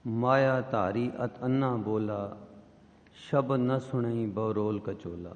माया धारी अत अन्ना बोला, शब्द न सुनई बरोल कचोला।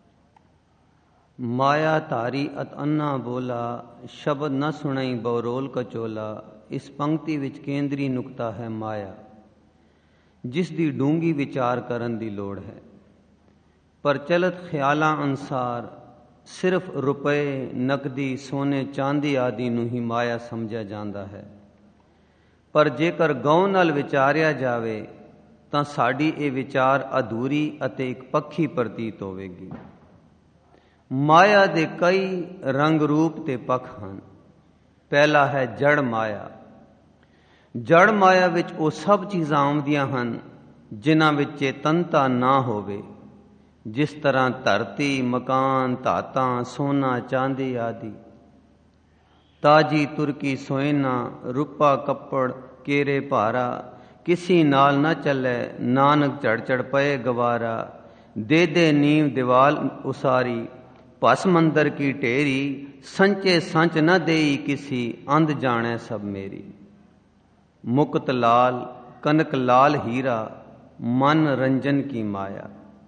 माया धारी अत अन्ना बोला, शब्द न सुनई बरोल कचोला। इस पंक्ति विच केंद्री नुकता है माया, जिस दी डूंगी विचार करन दी लोड़ है। प्रचलित ख्यालां अनुसार सिर्फ रुपए, नकदी, सोने, चांदी आदि नूं ही माया समझिया जांदा है। पर जेकर गौं नाल विचारिया जावे ਤਾਂ ਸਾਡੀ ਇਹ ਵਿਚਾਰ ਅਧੂਰੀ ਅਤੇ ਇੱਕ ਪੱਖੀ ਪ੍ਰਤੀਤ ਹੋਵੇਗੀ। ਮਾਇਆ ਦੇ ਕਈ ਰੰਗ ਰੂਪ ਤੇ ਪੱਖ ਹਨ। ਪਹਿਲਾ ਹੈ ਜੜ ਮਾਇਆ। ਜੜ ਮਾਇਆ ਵਿੱਚ ਉਹ ਸਭ ਚੀਜ਼ਾਂ ਆਉਂਦੀਆਂ ਹਨ ਜਿਨ੍ਹਾਂ ਵਿੱਚ ਚੇਤਨਤਾ ਨਾ ਹੋਵੇ, ਜਿਸ ਤਰ੍ਹਾਂ ਧਰਤੀ, ਮਕਾਨ, ਧਾਤਾਂ, ਸੋਨਾ, ਚਾਂਦੀ ਆਦਿ। ਤਾਜੀ ਤੁਰਕੀ ਸੋਇਨਾ, ਰੂਪਾ ਕੱਪੜ, ਕੇਰੇ ਭਾਰਾ, किसी नाल न चले, नानक चढ़ चढ़ पए गवारा। दे दे नींव दीवाल उसारी, भस्म मंदर की ढेरी। संचे संच न देई किसी, अंध जाने सब मेरी। मुकुत लाल, कनक लाल हीरा, मन रंजन की माया।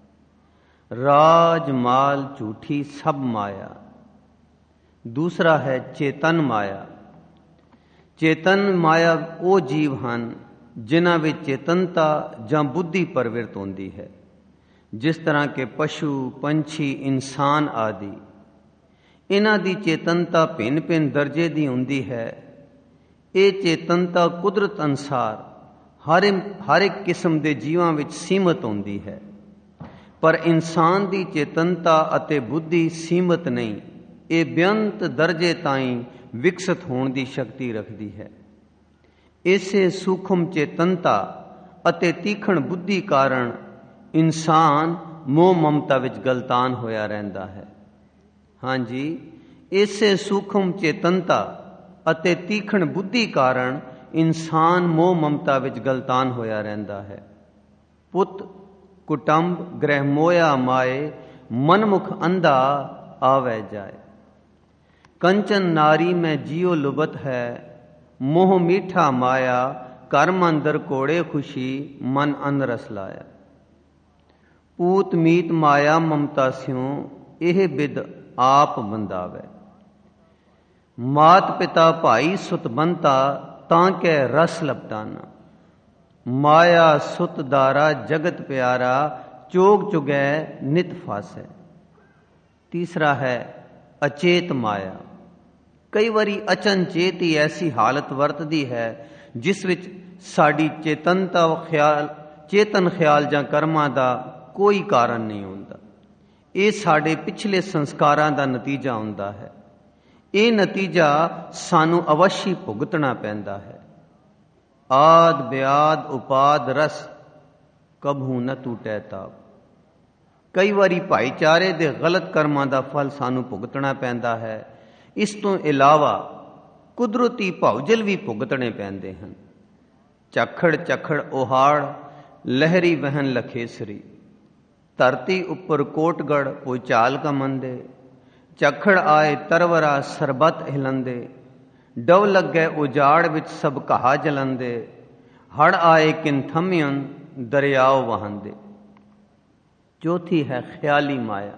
राज माल झूठी सब माया। दूसरा है चेतन माया। चेतन माया वो जीव हैं जिन्हां विच चेतनता जां बुद्धि प्रवृत्त होंदी है, जिस तरह के पशु, पंछी, इंसान आदि। इन्हां दी चेतनता भिन्न भिन्न दर्जे दी हुंदी है। ये चेतनता कुदरत अनुसार हर एक किस्म के जीवां विच सीमित होंदी है, पर इंसान दी चेतनता अते बुद्धि सीमित नहीं। ये बेअंत दर्जे ताईं विकसित होने की शक्ति रखती है। इसे सूक्ष्म चेतनता अते तीखण बुद्धि कारण इंसान मोह ममता विच गलतान होया रहंदा है। हाँ जी, इसे सूक्ष्म चेतनता अते तीखण बुद्धि कारण इंसान मोह ममता विच गलतान होया रहंदा है। पुत कुटुंब ग्रह मोया माए, मनमुख अंधा आवे जाए। कंचन नारी में जियो लुबत है, मोह मीठा माया। कर्म अंदर कोड़े खुशी, मन अनरस लाया। पूत मीत माया ममता स्यों, एह बिद आप बंदावे। मात पिता भाई सुत बनता, तांके रस लपटाना। माया सुत दारा जगत प्यारा, चोग चुगै नित फासे। तीसरा है अचेत माया। कई बारी अचनचेत ही ऐसी हालत वरतदी है जिस विच साड़ी चेतनता चेतन ख्याल जां कर्मां दा कोई कारण नहीं होंदा। ये साडे पिछले संस्कारां दा नतीजा हुंदा है। ये नतीजा सानू अवश्य भुगतना पैंदा है। आद ब्याद उपाद रस, कभू न टूटे ताब। कई बारी भाईचारे दे गलत कर्मां दा फल सानू भुगतना पैंदा है। इस तो इलावा कुदरती भौजल भी भुगतने पैंदे हैं। झखड़ झखड़ ओहाड़, लहरी वहन लखेसरी। धरती उपर कोटगढ़ भूचाल का मंदे। झखड़ आए तरवरा सरबत हिलंदे। डव लगे उजाड़ विच सब कहा जलंदे। हड़ आए किन थम्यन, दरियाओ वहंदे। चौथी है ख्याली माया।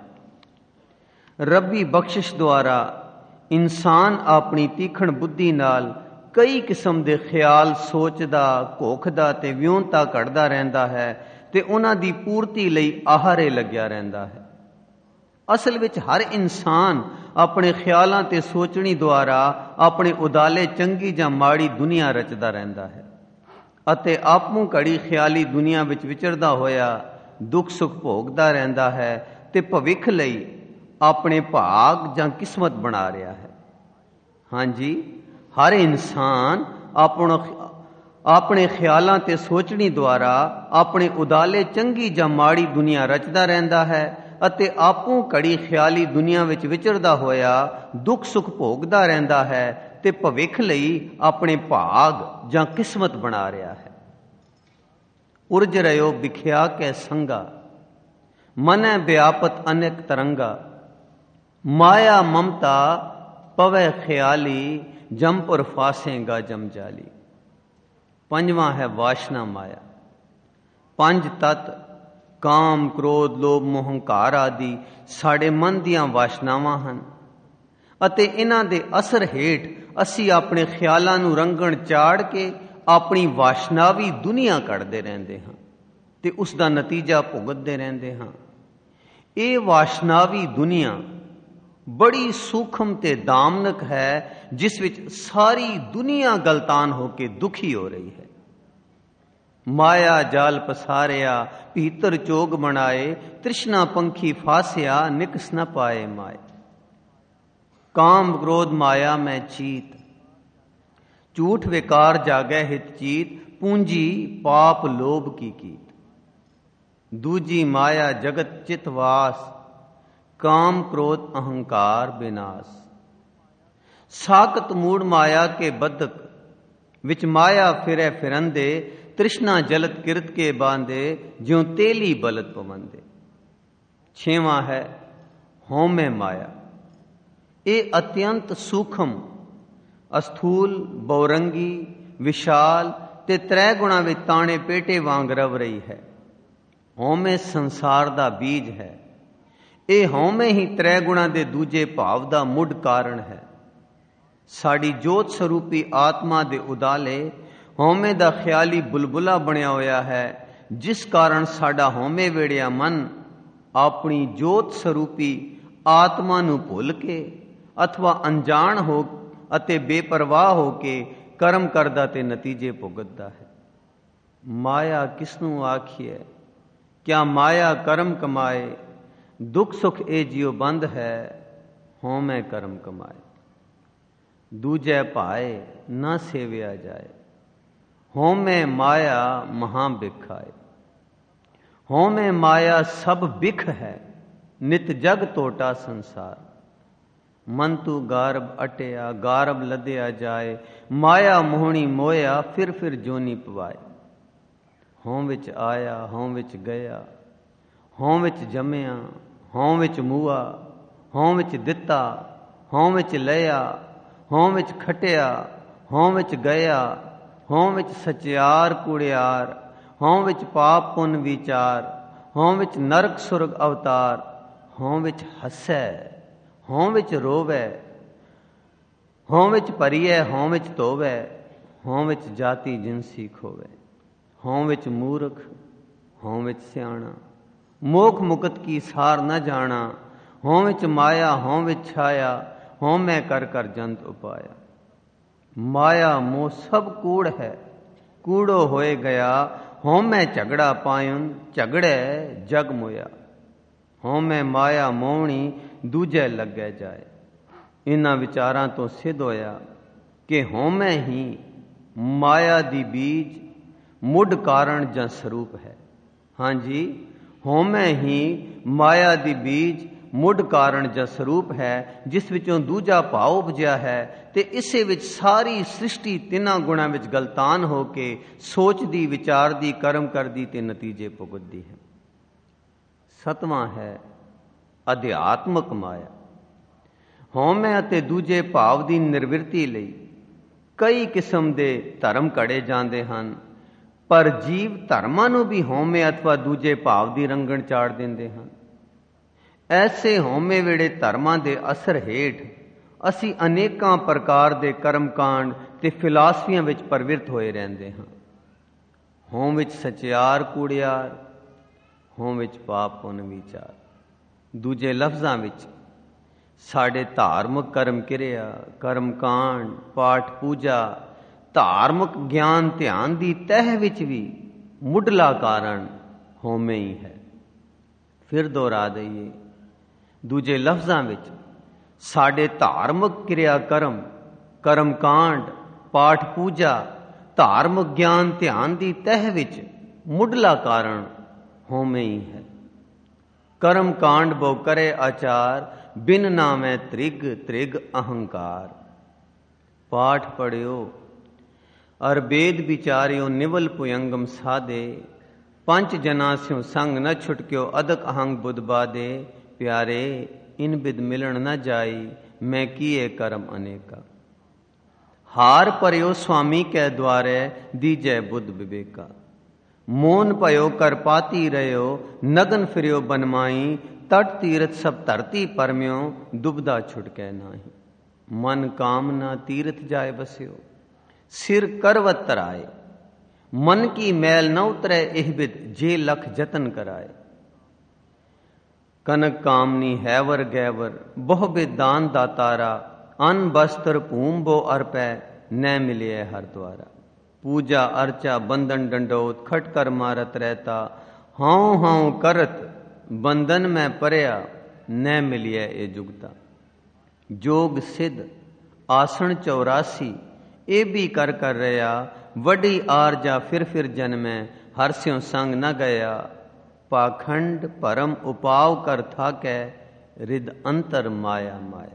रब्बी बख्शिश द्वारा इंसान अपनी तीखण बुद्धि नाल कई किस्म के ख्याल सोचदा, घोखदा ते विਉਂਤਾ कढ़दा रहंदा है ते उन्हां दी पूर्ति लई आहारे लग्या रहंदा है। असल विच हर इंसान अपने ख्यालां ते सोचणी द्वारा अपने उदाले चंगी जां माड़ी दुनिया रचदा रहंदा है अते आपू घड़ी ख्याली दुनिया विच विचरदा होया दुख सुख भोगदा रहंदा है ते भविख लई अपने भाग जां किस्मत बना रहा है। हाँ जी, हर इंसान अपने ख्यालां ते सोचनी द्वारा अपने उदाले चंगी जां माड़ी दुनिया रचदा रहंदा है अते आपू घड़ी ख्याली दुनिया विच विचरदा होया दुख सुख भोगदा रहंदा है ते भविख लई अपने भाग जां किस्मत बना रहा है। उर्ज रयो बिख्या कै संगा, मनै व्यापत अनेक तरंगा। माया ममता पवै ख्याली, जमपुर फासेगा जमजाली। ਪੰਜਵਾਂ ਹੈ ਵਾਸ਼ਨਾ ਮਾਇਆ। ਪੰਜ ਤੱਤ ਕਾਮ, ਕ੍ਰੋਧ, ਲੋਭ, ਮੋਹ, ਹੰਕਾਰ ਆਦਿ ਸਾਡੇ ਮਨ ਦੀਆਂ ਵਾਸ਼ਨਾਵਾਂ ਹਨ ਅਤੇ ਇਹਨਾਂ ਦੇ ਅਸਰ ਹੇਠ ਅਸੀਂ ਆਪਣੇ ਖਿਆਲਾਂ ਨੂੰ ਰੰਗਣ ਚਾੜ ਕੇ ਆਪਣੀ ਵਾਸ਼ਨਾਵੀ ਦੁਨੀਆ ਕੱਢਦੇ ਰਹਿੰਦੇ ਹਾਂ ਤੇ ਉਸ ਦਾ ਨਤੀਜਾ ਭੁਗਤਦੇ ਰਹਿੰਦੇ ਹਾਂ। ਇਹ ਵਾਸ਼ਨਾਵੀ ਦੁਨੀਆ ਬੜੀ ਸੂਖਮ ਤੇ ਦਾਮਨਕ ਹੈ, ਜਿਸ ਵਿੱਚ ਸਾਰੀ ਦੁਨੀਆ ਗਲਤਾਨ ਹੋ ਕੇ ਦੁਖੀ ਹੋ ਰਹੀ ਹੈ। ਮਾਇਆ ਜਾਲ ਪਸਾਰਿਆ, ਭੀਤਰ ਚੋਗ ਬਣਾਏ, ਤ੍ਰਿਸ਼ਨਾ ਪੰਖੀ ਫਾਸਿਆ, ਨਿਕਸ ਨ ਪਾਏ ਮਾਏ। ਕਾਮ ਕ੍ਰੋਧ ਮਾਇਆ ਮੈਂ ਚੀਤ, ਝੂਠ ਵਿਕਾਰ ਜਾਗੈ ਹਿਤ ਚੀਤ, ਪੂੰਜੀ ਪਾਪ ਲੋਭ ਕੀ ਕੀਤ। ਦੂਜੀ ਮਾਇਆ ਜਗਤ ਚਿਤ ਵਾਸ, ਕਾਮ ਕ੍ਰੋਧ ਅਹੰਕਾਰ ਬਿਨਾਸ਼। ਸਾਕਤ ਮੂੜ ਮਾਇਆ ਕੇ ਬਦਕ, ਵਿੱਚ ਮਾਇਆ ਫਿਰੈ ਫਿਰੰਦੇ, ਤ੍ਰਿਸ਼ਨਾ ਜਲਤ ਕਿਰਤ ਕੇ ਬਾਂਦੇ, ਜਿਉ ਤੇਲੀ ਬਲਤ ਪਵੰਦੇ। ਛੇਵਾਂ ਹੈ ਹਉਮੈ ਮਾਇਆ। ਇਹ ਅਤਿਅੰਤ ਸੂਖਮ, ਅਸਥੂਲ, ਬਹੁਰੰਗੀ, ਵਿਸ਼ਾਲ ਤੇ ਤ੍ਰੈ ਗੁਣਾ ਵਿੱਚ ਤਾਣੇ ਪੇਟੇ ਵਾਂਗ ਰਵ ਰਹੀ ਹੈ। ਹਉਮੈ ਸੰਸਾਰ ਦਾ ਬੀਜ ਹੈ। ਇਹ ਹਉਮੈ ਹੀ ਤ੍ਰੈ ਗੁਣਾ ਦੇ ਦੂਜੇ ਭਾਵ ਦਾ ਮੁੱਢ ਕਾਰਨ ਹੈ। ਸਾਡੀ ਜੋਤ ਸਰੂਪੀ ਆਤਮਾ ਦੇ ਉਦਾਲੇ ਹਉਮੈ ਦਾ ਖਿਆਲੀ ਬੁਲਬੁਲਾ ਬਣਿਆ ਹੋਇਆ ਹੈ, ਜਿਸ ਕਾਰਨ ਸਾਡਾ ਹਉਮੈ ਵੇੜਿਆ ਮਨ ਆਪਣੀ ਜੋਤ ਸਰੂਪੀ ਆਤਮਾ ਨੂੰ ਭੁੱਲ ਕੇ ਅਥਵਾ ਅਣਜਾਣ ਹੋ ਅਤੇ ਬੇਪਰਵਾਹ ਹੋ ਕੇ ਕਰਮ ਕਰਦਾ ਤੇ ਨਤੀਜੇ ਭੁਗਤਦਾ ਹੈ। ਮਾਇਆ ਕਿਸ ਨੂੰ ਆਖੀਏ? ਕਿਆ ਮਾਇਆ ਕਰਮ ਕਮਾਏ, ਦੁੱਖ ਸੁਖ ਇਹ ਜਿਉ ਬੰਦ ਹੈ, ਹਉਮੈ ਕਰਮ ਕਮਾਏ। ਦੂਜੈ ਭਾਏ ਨਾ ਸੇਵਿਆ ਜਾਏ, ਹਉਮੈ ਮਾਇਆ ਮਹਾ ਬਿਖਾਏ। ਹਉਮੈ ਮਾਇਆ ਸਭ ਬਿਖ ਹੈ, ਨਿਤ ਜਗ ਟੋਟਾ ਸੰਸਾਰ। ਮਨ ਤੂ ਗਾਰਬ ਅਟਿਆ, ਗਾਰਬ ਲੱਦਿਆ ਜਾਏ, ਮਾਇਆ ਮੋਹਣੀ ਮੋਇਆ, ਫਿਰ ਫਿਰ ਜੋਨੀ ਪਵਾਏ। ਹਉ ਵਿੱਚ ਆਇਆ, ਹਉ ਵਿੱਚ ਗਿਆ, ਹਉ ਵਿੱਚ ਜੰਮਿਆ, ਹਉ ਵਿੱਚ ਮੂਆ, ਹਉ ਵਿੱਚ ਦਿੱਤਾ, ਹਉ ਵਿੱਚ ਲਿਆ, ਹਉ ਵਿੱਚ ਖਟਿਆ, ਹਉ ਵਿੱਚ ਗਿਆ, ਹਉ ਵਿੱਚ ਸਚਿਆਰ ਕੂੜਿਆਰ, ਹਉ ਵਿੱਚ ਪਾਪ ਪੁੰਨ ਵਿਚਾਰ, ਹਉ ਵਿੱਚ ਨਰਕ ਸੁਰਗ ਅਵਤਾਰ। ਹਉ ਵਿੱਚ ਹੱਸੈ, ਹਉ ਵਿੱਚ ਰੋਵੈ, ਹਉ ਵਿੱਚ ਭਰੀਐ, ਹਉ ਵਿੱਚ ਧੋਵੈ, ਹਉ ਵਿੱਚ ਜਾਤੀ ਜਿਨਸੀ ਖੋਵੈ। ਹਉ ਵਿੱਚ ਮੂਰਖ, ਹਉ ਵਿੱਚ ਸਿਆਣਾ, ਮੋਖ ਮੁਕਤ ਕੀ ਸਾਰ ਨ ਜਾਣਾ। ਹਉ ਵਿੱਚ ਮਾਇਆ, ਹਉ ਵਿੱਚ ਛਾਇਆ, ਹਉ ਮੈਂ ਕਰ ਕਰ ਜੰਤ ਉਪਾਇਆ। ਮਾਇਆ ਮੋਹ ਸਭ ਕੂੜ ਹੈ, ਕੂੜੋ ਹੋਏ ਗਿਆ, ਹਉ ਮੈਂ ਝਗੜਾ ਪਾਇਨ, ਝਗੜੈ ਜਗ ਮੋਇਆ। ਹਉ ਮੈਂ ਮਾਇਆ ਮੋਹਣੀ, ਦੂਜੇ ਲੱਗੈ ਜਾਏ। ਇਹਨਾਂ ਵਿਚਾਰਾਂ ਤੋਂ ਸਿੱਧ ਹੋਇਆ ਕਿ ਹਉਮੈ ਹੀ ਮਾਇਆ ਦੀ ਬੀਜ ਮੁੱਢ ਕਾਰਨ ਜਾਂ ਸਰੂਪ ਹੈ। ਹਾਂਜੀ, ਹਉਮੈ ਹੀ ਮਾਇਆ ਦੀ ਬੀਜ ਮੁੱਢ ਕਾਰਨ ਜਾਂ ਸਰੂਪ ਹੈ, ਜਿਸ ਵਿੱਚੋਂ ਦੂਜਾ ਭਾਵ ਉਪਜਿਆ ਹੈ ਤੇ ਇਸੇ ਵਿੱਚ ਸਾਰੀ ਸ੍ਰਿਸ਼ਟੀ ਤਿੰਨਾਂ ਗੁਣਾਂ ਵਿੱਚ ਗਲਤਾਨ ਹੋ ਕੇ ਸੋਚਦੀ, ਵਿਚਾਰਦੀ, ਕਰਮ ਕਰਦੀ ਤੇ ਨਤੀਜੇ ਭੁਗਤਦੀ ਹੈ। ਸਤਵਾਂ ਹੈ ਅਧਿਆਤਮਕ ਮਾਇਆ। ਹਉਮੈ ਅਤੇ ਦੂਜੇ ਭਾਵ ਦੀ ਨਿਰਵਿਰਤੀ ਲਈ ਕਈ ਕਿਸਮ ਦੇ ਧਰਮ ਘੜੇ ਜਾਂਦੇ ਹਨ, ਪਰ ਜੀਵ ਧਰਮਾਂ ਨੂੰ ਵੀ ਹਉਮੈ ਅਥਵਾ ਦੂਜੇ ਭਾਵ ਦੀ ਰੰਗਣ ਚਾੜ ਦਿੰਦੇ ਹਨ। ਐਸੇ ਹਉਮੈ ਵੇੜੇ ਧਰਮਾਂ ਦੇ ਅਸਰ ਹੇਠ ਅਸੀਂ ਅਨੇਕਾਂ ਪ੍ਰਕਾਰ ਦੇ ਕਰਮਕਾਂਡ ਤੇ ਫਿਲਾਸਫੀਆਂ ਵਿੱਚ ਪ੍ਰਵਿਰਤ ਹੋਏ ਰਹਿੰਦੇ ਹਾਂ। ਹਉ ਵਿੱਚ ਸਚਿਆਰ ਕੂੜਿਆਰ, ਹਉ ਵਿੱਚ ਪਾਪ ਪੁੰਨ ਵਿਚਾਰ। ਦੂਜੇ ਲਫ਼ਜ਼ਾਂ ਵਿੱਚ ਸਾਡੇ ਧਾਰਮਿਕ ਕਰਮ ਕਿਰਿਆ, ਕਰਮਕਾਂਡ, ਪਾਠ ਪੂਜਾ, ਧਾਰਮਿਕ ਗਿਆਨ ਧਿਆਨ ਦੀ ਤਹਿ ਵਿੱਚ ਵੀ ਮੁੱਢਲਾ ਕਾਰਨ ਹਉਮੈ ਹੀ ਹੈ। ਫਿਰ ਦੁਹਰਾ ਦਈਏ, ਦੂਜੇ ਲਫ਼ਜ਼ਾਂ ਵਿੱਚ ਸਾਡੇ ਧਾਰਮਿਕ ਕਿਰਿਆ ਕਰਮ, ਕਰਮਕਾਂਡ, ਪਾਠ ਪੂਜਾ, ਧਾਰਮਿਕ ਗਿਆਨ ਧਿਆਨ ਦੀ ਤਹਿ ਵਿੱਚ ਮੁੱਢਲਾ ਕਾਰਨ ਹਉਮੈ ਹੀ ਹੈ। ਕਰਮ ਕਾਂਡ ਬਹੁ ਕਰੇ ਆਚਾਰ, ਬਿਨ ਨਾਮੈ ਤ੍ਰਿਗ ਤ੍ਰਿਗ ਅਹੰਕਾਰ। ਪਾਠ ਪੜਿਓ ਅਰ ਬੇਦ ਵਿਚਾਰਿਓ, ਨਿਵਲ ਪੁਯੰਗਮ ਸਾਧੇ, ਪੰਚ ਜਨਾ ਸਿਉ ਸੰਗ ਨ ਛੁਟਕਿਓ, ਅਦਕ ਅਹੰਗ ਬੁੱਧ ਬਾਦੇ। ਪਿਆਰੇ ਇਨ ਬਿਦ ਮਿਲਣ ਨ ਜਾਈ, ਮੈਂ ਕੀਏ ਕਰਮ ਅਨੇਕਾ। हार पर्यो स्वामी कै द्वारे दीजै बुद्ध विवेका। मोन पयो कर पाती रहो नगन फिरियो बनमाई। तट तीरथ सब धरती परम्यो दुबदा छुटकै नाही। मन कामना तीर्थ जाय बस्यो सिर करवत तराए। मन की मैल न उतरे एहबिद जे लख जतन कराए। कनक कामनी हैवर गैवर बहुबिद दान दातारा। अन्न वस्त्र भूम बो अर्पै न मिले हर द्वारा। पूजा अर्चा बंधन डंडोत खट कर मारत रहता। हाउ हाउ करत बंधन में परया न मिलिए ए जुगता। जोग सिद्ध आसन 84 ए भी कर रहा। वडी आरजा फिर जन्मै हर्स्यों संग न गया। पाखंड परम उपाव कर था कै रिद अंतर माया माया।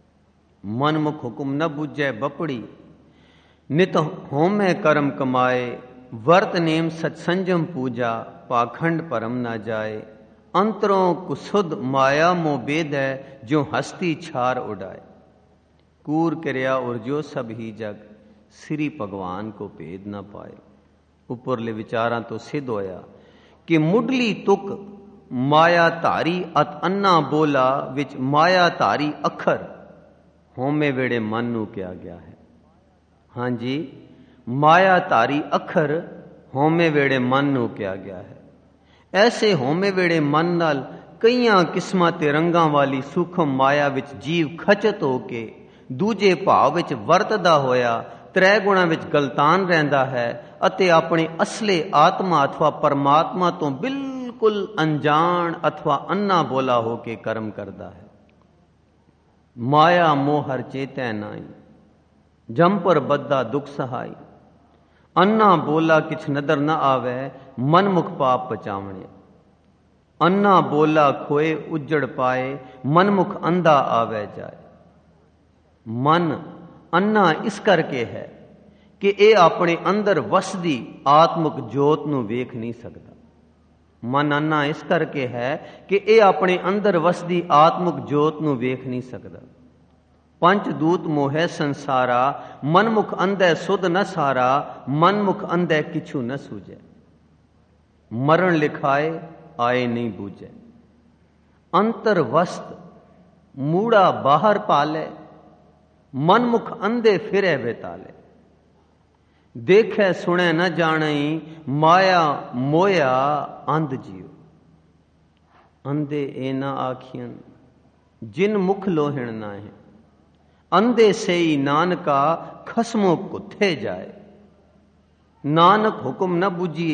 मन मुख हुकुम न बुझै बपड़ी नित होमै कर्म कमाए। वर्त नेम सत्संजम पूजा पाखंड परम न जाए। अंतरों कुसुद माया मोह बेद है जो हस्ती छार उड़ाए। कूर क्रिया और जो सब ही जग श्री भगवान को भेद न पाए। उपरले विचारां तो सिद्ध होया कि मुडली तुक माया धारी अत अन्ना बोला विच माया धारी अखर होमे वेड़े मन नू किया गया है। हाँ जी, माया धारी अखर होमे वेड़े मन नू किया गया है। ऐसे होमे वेड़े मन नाल कईयां किस्मां ते रंगां वाली सूखम माया विच जीव खचत होके दूजे भाव विच वरतदा होया त्रै गुणा विच गलतान रहिंदा है अते अपने असले आत्मा अथवा परमात्मा तो बिल्कुल अनजान अथवा अन्ना बोला होके कर्म करदा है। माया मोह हर चेतै नाई जम पर बद्दा दुख सहाई। अन्ना बोला किछ नदर न आवे मन मुख पाप पचावणे। अन्ना बोला खोए उजड़ पाए मन मुख अंधा आवे जाए। मन अन्ना इस करके है कि ये अपने अंदर वसदी आत्मक जोत नू वेख नहीं सकता। मन अन्ना इस करके है कि ये अपने अंदर वसदी आत्मक जोत नू वेख नहीं सकता। पंच दूत मोह संसारा मन मुख अंधे सुध न सारा। मन मुख अंधे किछु न सूझे मरण लिखाए आए नहीं बूझे। अंतर वस्त मूड़ा बाहर पाले मन मुख अंधे फिरे बेताले। देखे सुने न जाने माया मोया अंध जियो। अंधे ए न आखियन जिन मुख लोहिण ना है। अंधे से ही नानका खसमों कुत्थे जाए। नानक हुक्म न बुझी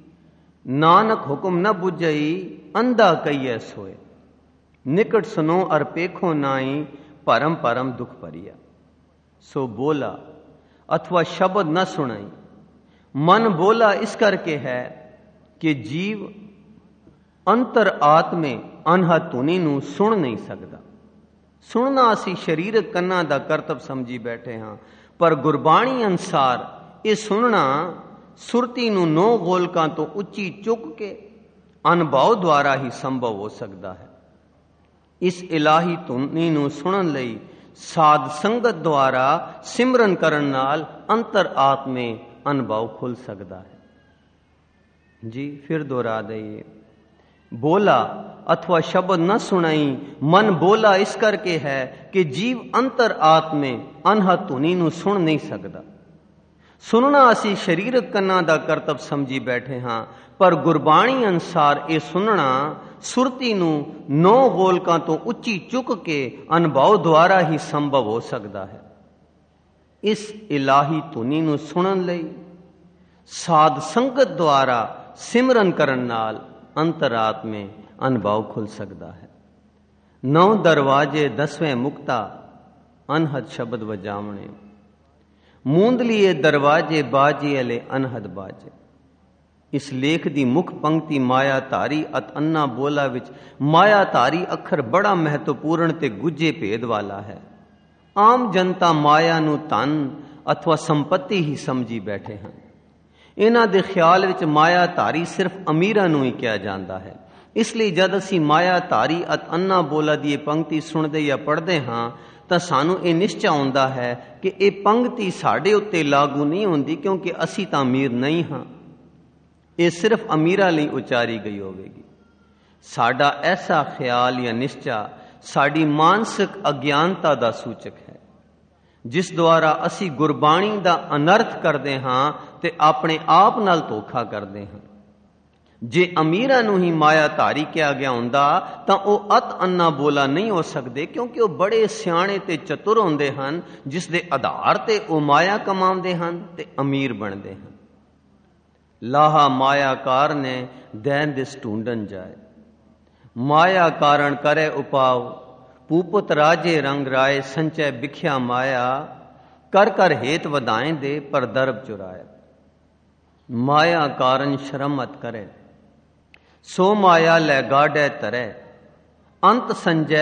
नानक हुक्म न बुझई अंधा कहिए सोए। निकट सुनो अर पेखो नाई परम परम दुख परिया। सो बोला अथवा शब्द न सुनाई। मन बोला इस करके है कि जीव अंतर आत्मे अनहा तुनी नू सुन नहीं सकता। सुनना असी शरीरक कन्ना दा करतब समझी बैठे हां पर गुरबाणी अनुसार ये सुनना सुरती नू 9 गोलकां तो उच्ची चुक के अनुभव द्वारा ही संभव हो सकता है। इस इलाही धुनी नू सुनन लई साध संगत द्वारा सिमरन करन नाल अंतर आत्मे अनुभव खुल सकता है। जी फिर दोहरा दइए। बोला अथवा शब्द न सुनाई मन बोला इस करके है कि जीव अंतर आत्मे अनहा धुनी नू सुन नहीं सकता। सुनना असी शरीरक कन्ना दा करतब समझी बैठे हां पर गुरबाणी अनुसार ये सुनना सुरती नू 9 गोलकां तो उच्ची चुक के अनुभव द्वारा ही संभव हो सकता है। इस इलाही धुनी नू सुनन लई साध संगत द्वारा सिमरन करन नाल अंतरात्मे अनुभव खुल सकता है। 9 दरवाजे 10वें मुक्ता अनहद शब्द बजावणे। मूंदलिए दरवाजे बाजी अले अनहद बाजे। इस लेख दी मुख पंक्ति माया धारी अत अन्ना बोला विच माया धारी अखर बड़ा महत्वपूर्ण ते गुज्जे भेद वाला है। आम जनता माया नू धन अथवा संपत्ति ही समझी बैठे हैं। इन्हां दे ख्याल विच माया धारी सिर्फ अमीरां नू ही किया जाता है। इसलिए जद असी माया धारी अत अन्ना बोला दी पंक्ति सुनते या पढ़ते हाँ ਤਾਂ ਸਾਨੂੰ ਇਹ ਨਿਸ਼ਚਾ ਹੁੰਦਾ ਹੈ ਕਿ ਇਹ ਪੰਕਤੀ ਸਾਡੇ ਉੱਤੇ ਲਾਗੂ ਨਹੀਂ ਹੁੰਦੀ, ਕਿਉਂਕਿ ਅਸੀਂ ਤਾਂ ਅਮੀਰ ਨਹੀਂ ਹਾਂ। ਇਹ ਸਿਰਫ ਅਮੀਰਾਂ ਲਈ ਉਚਾਰੀ ਗਈ ਹੋਵੇਗੀ। ਸਾਡਾ ਐਸਾ ਖਿਆਲ ਜਾਂ ਨਿਸ਼ਚਾ ਸਾਡੀ ਮਾਨਸਿਕ ਅਗਿਆਨਤਾ ਦਾ ਸੂਚਕ ਹੈ, ਜਿਸ ਦੁਆਰਾ ਅਸੀਂ ਗੁਰਬਾਣੀ ਦਾ ਅਨਰਥ ਕਰਦੇ ਹਾਂ ਤੇ ਆਪਣੇ ਆਪ ਨਾਲ ਧੋਖਾ ਕਰਦੇ ਹਾਂ। ਜੇ ਅਮੀਰਾਂ ਨੂੰ ਹੀ ਮਾਇਆ ਧਾਰੀ ਕਿਹਾ ਗਿਆ ਹੁੰਦਾ ਤਾਂ ਉਹ ਅਤ ਅੰਨਾ ਬੋਲਾ ਨਹੀਂ ਹੋ ਸਕਦੇ, ਕਿਉਂਕਿ ਉਹ ਬੜੇ ਸਿਆਣੇ ਤੇ ਚਤੁਰ ਹੁੰਦੇ ਹਨ, ਜਿਸ ਦੇ ਆਧਾਰ ਤੇ ਉਹ ਮਾਇਆ ਕਮਾਉਂਦੇ ਹਨ ਤੇ ਅਮੀਰ ਬਣਦੇ ਹਨ। ਲਾਹਾ ਮਾਇਆ ਕਾਰ ਨੇ ਦੈਨ ਦਿਸ ਢੂੰਡਨ ਜਾਏ, ਮਾਇਆ ਕਾਰਨ ਕਰੇ ਉਪਾਵ, ਪੂਪਤ ਰਾਜੇ ਰੰਗ ਰਾਏ, ਸੰਚੈ ਬਿਖਿਆ ਮਾਇਆ, ਕਰ ਕਰ ਹੇਤ ਵਧਾਏ ਦੇ ਪਰ ਦਰਬ ਚੁਰਾਏ। ਮਾਇਆ ਕਾਰਨ ਸ਼ਰਮ ਮਤ ਕਰੇ, ਸੋ ਮਾਇਆ ਲੈ ਗਾੜੈ ਤਰੇ, ਅੰਤ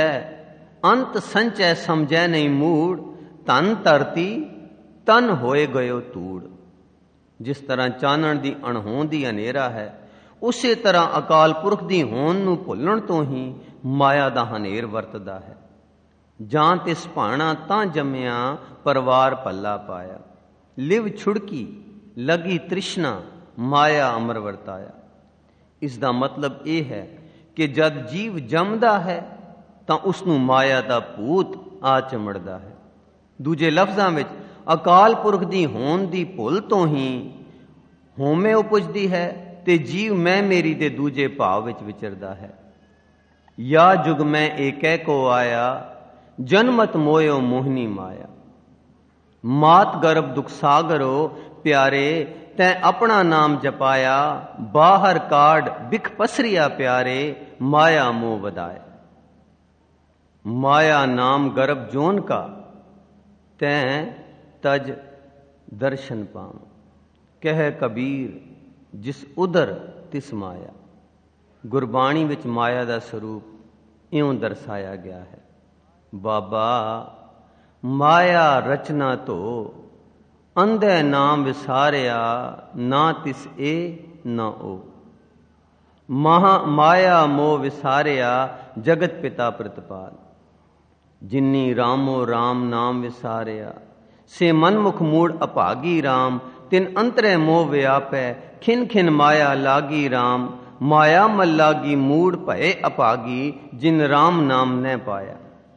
ਸੰਚੈ ਸਮਝੈ ਨਹੀਂ ਮੂੜ, ਧਨ ਧਰਤੀ ਤਨ ਹੋਏ ਗਇਓ ਧੂੜ। ਜਿਸ ਤਰ੍ਹਾਂ ਚਾਨਣ ਦੀ ਅਣਹੋਂਦ ਦੀ ਹਨੇਰਾ ਹੈ, ਉਸੇ ਤਰ੍ਹਾਂ ਅਕਾਲ ਪੁਰਖ ਦੀ ਹੋਂਦ ਨੂੰ ਭੁੱਲਣ ਤੋਂ ਹੀ ਮਾਇਆ ਦਾ ਹਨੇਰ ਵਰਤਦਾ ਹੈ। ਜਾਂ ਤਿਸ ਭਾਣਾ ਤਾਂ ਜੰਮਿਆ, ਪਰਵਾਰ ਪੱਲਾ ਪਾਇਆ, ਲਿਵ ਛੁੜਕੀ ਲਗੀ ਤ੍ਰਿਸ਼ਨਾ, ਮਾਇਆ ਅਮਰ ਵਰਤਾਇਆ। ਇਸ ਦਾ ਮਤਲਬ ਇਹ ਹੈ ਕਿ ਜਦ ਜੀਵ ਜੰਮਦਾ ਹੈ ਤਾਂ ਉਸ ਨੂੰ ਮਾਇਆ ਦਾ ਭੂਤ ਆ ਚਿਮੜਦਾ ਹੈ। ਦੂਜੇ ਲਫ਼ਜ਼ਾਂ ਵਿੱਚ ਅਕਾਲ ਪੁਰਖ ਦੀ ਹੋਂਦ ਦੀ ਭੁੱਲ ਤੋਂ ਹੀ ਹੋਮੇ ਉਪਜਦੀ ਹੈ ਤੇ ਜੀਵ ਮੈਂ ਮੇਰੀ ਦੇ ਦੂਜੇ ਭਾਵ ਵਿੱਚ ਵਿਚਰਦਾ ਹੈ। ਯਾ ਜੁਗ ਮੈਂ ਏਕੈ ਕੋ ਆਇਆ, ਜਨਮਤ ਮੋਇਓ ਮੋਹਨੀ ਮਾਇਆ, ਮਾਤ ਗਰਭ ਦੁਖ ਸਾਗਰੋ ਪਿਆਰੇ, ਤੈਂ ਆਪਣਾ ਨਾਮ ਜਪਾਇਆ, ਬਾਹਰ ਕਾਢ ਬਿਖ ਪਸਰਿਆ ਪਿਆਰੇ, ਮਾਇਆ ਮੋਹ ਵਧਾਏ। ਮਾਇਆ ਨਾਮ ਗਰਭ ਜੋਨ ਕਾ, ਤੈਂ ਤਜ ਦਰਸ਼ਨ ਪਾਉ, ਕਹਿ ਕਬੀਰ ਜਿਸ ਉਦਰ ਤਿਸ ਮਾਇਆ। ਗੁਰਬਾਣੀ ਵਿੱਚ ਮਾਇਆ ਦਾ ਸਰੂਪ ਇਉਂ ਦਰਸਾਇਆ ਗਿਆ ਹੈ। ਬਾਬਾ ਮਾਇਆ ਰਚਨਾ ਧੋ, ਅੰਧੇ ਨਾਮ ਵਿਸਾਰਿਆ, ਨਾ ਤਿਸ ਇਹ ਨਾ ਉਹ। ਮਾਇਆ ਮੋਹ ਵਿਸਾਰਿਆ, ਜਗਤ ਪਿਤਾ ਪ੍ਰਤਪਾਲ। ਜਿਨੀ ਰਾਮੋ ਰਾਮ ਨਾਮ ਵਿਸਾਰਿਆ, ਸੇ ਮਨਮੁਖ ਮੂੜ ਅਭਾਗੀ ਰਾਮ, ਤਿਨ ਅੰਤਰੇ ਮੋਹ ਵਿਆਪੈ, ਖਿਨ ਖਿਨ ਮਾਇਆ ਲਾਗੀ ਰਾਮ। ਮਾਇਆ ਮਲ ਲਾਗੀ ਮੂੜ ਭਏ ਅਭਾਗੀ, ਜਿਨ ਰਾਮ ਨਾਮ न पाया।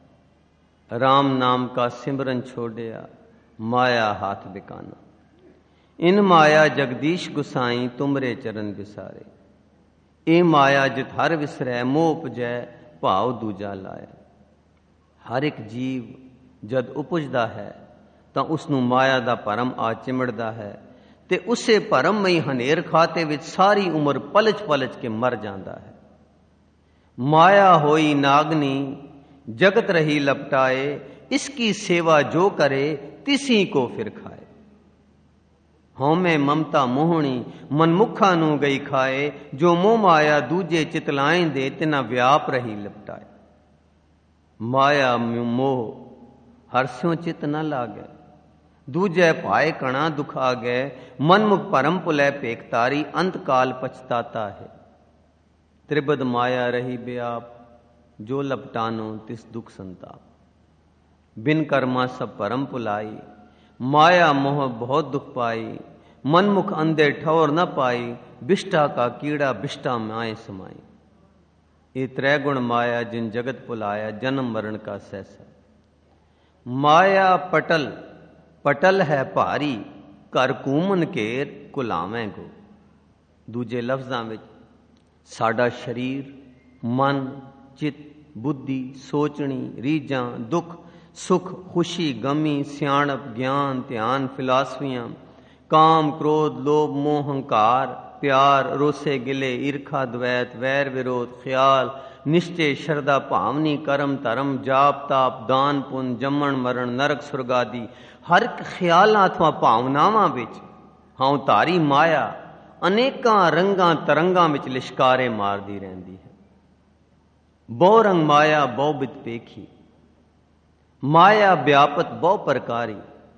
राम नाम का सिमरन छोड़िया, माया हाथ बिकाना। इन माया जगदीश गुसाई, तुमरे चरण बिसारे। ए माया जित हर विसरै, मोह उपजै भाव दूजा लाया। हर एक जीव जद उपजदा है ਤਾਂ ਉਸ ਨੂੰ ਮਾਇਆ ਦਾ ਭਰਮ ਆ ਚਿਮੜਦਾ ਹੈ ਤੇ ਉਸੇ ਭਰਮਮਈ ਹਨੇਰ ਖਾਤੇ ਵਿੱਚ ਸਾਰੀ ਉਮਰ ਪਲਚ ਪਲਚ ਕੇ ਮਰ ਜਾਂਦਾ ਹੈ। ਮਾਇਆ ਹੋਈ ਨਾਗਨੀ, ਜਗਤ ਰਹੀ ਲਪਟਾਏ, ਇਸकी सेवा जो करे, तिसी को फिर खाए। ਹਉਮੈ ਮਮਤਾ ਮੋਹਣੀ, ਮਨਮੁਖਾਂ ਨੂੰ ਗਈ ਖਾਏ, ਜੋ ਮੋਹ ਮਾਇਆ ਦੂਜੇ ਚਿਤਲਾਏ ਦੇ, ਤਿਨਾ ਵਿਆਪ ਰਹੀ ਲਪਟਾਏ। ਮਾਇਆ ਮੋਹ ਹਰਸਿਓ ਚਿਤ न लागे, दूजे पाए कणा दुख आ गए, मनमुख परम पुलै पेखतारी, अंत काल पछताता है। त्रिबद माया रही बेआप, जो लपटानो तिस दुख संताप। बिन कर्मा सब परम पुलाई, माया मोह बहुत दुख पाई। मनमुख अंधे ठौर न पाई, बिष्टा का कीड़ा बिष्टा माए समाई। ये त्रैगुण माया जिन जगत पुलाया, जन्म मरण का सहसा। माया पटल पटल है भारी, कर कूमन केर कुलावें गो। दूजे लफ्जां विच साडा शरीर, मन, चित, बुद्धि, सोचनी, रीझां, दुख, सुख, खुशी, गमी, सियाणप, ज्ञान, ध्यान, फिलासफियां, काम, क्रोध, लोभ, मोह, हंकार, प्यार, रोसे गिले, ईर्खा, द्वैत, वैर, विरोध, ख्याल, निश्चय, श्रद्धा, भावनी, कर्म, धर्म, जाप, ताप, दान, पुण्य, जमण, मरण, नरक, सुर्ग आदि हर एक ख्यालां अथवा भावनावां विच हां धारी माया अनेकां रंगां तरंगां विच लिशकारे मारदी रहिंदी है। बहु रंग माया बहु बित पेखी, माया व्यापत बहु प्रकारी।